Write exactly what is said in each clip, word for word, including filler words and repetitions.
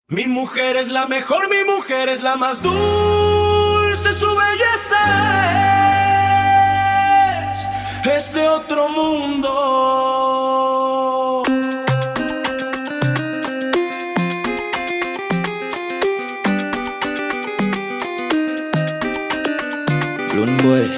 Mi mujer es la mejor, mi mujer es la más dulce, su belleza es, es de otro mundo. Lone boy.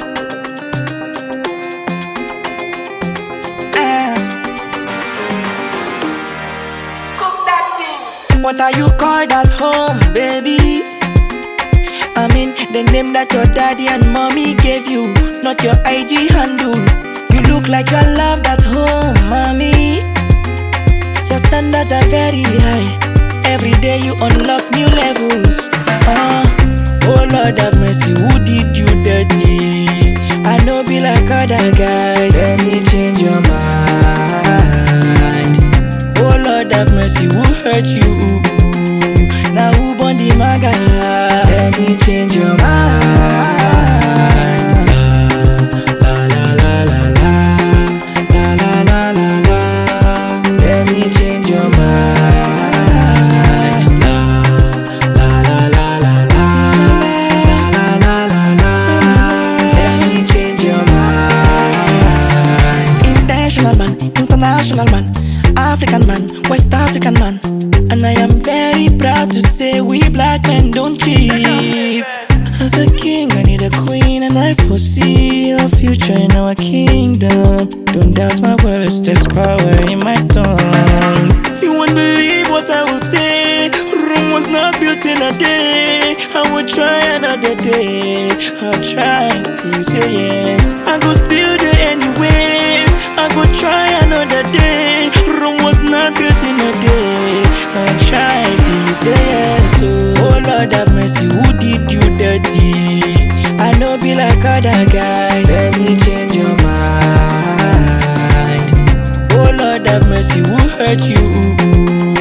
What are you called at home, baby? I mean, the name that your daddy and mommy gave you, not your I G handle. You look like you're loved at home, mommy. Your standards are very high. Every day you unlock new levels. Uh, oh Lord have mercy, who did you dirty? I know be like other guys. Let me change your mind. Oh Lord have mercy, who hurt you? Now who born the maga? Let me change your mind. La la la la la la la la la la. Let me change your mind. La la la la la la la la la. Let me change your mind. Intentional man, international man, African man, West African man. And I am very proud to say we black men don't cheat. As a king I need a queen, and I foresee a future in our kingdom. Don't doubt my words, there's power in my tongue. You won't believe what I will say. Rome was not built in a day. I will try another day. I'll try till you say yes. I go still there anyways. I go try another day. Rome was not built in a day. I'll try till you say yes. Oh Lord have mercy, who did you dirty? I know be like other guys. Let me change your mind. Oh Lord have mercy, who hurt you?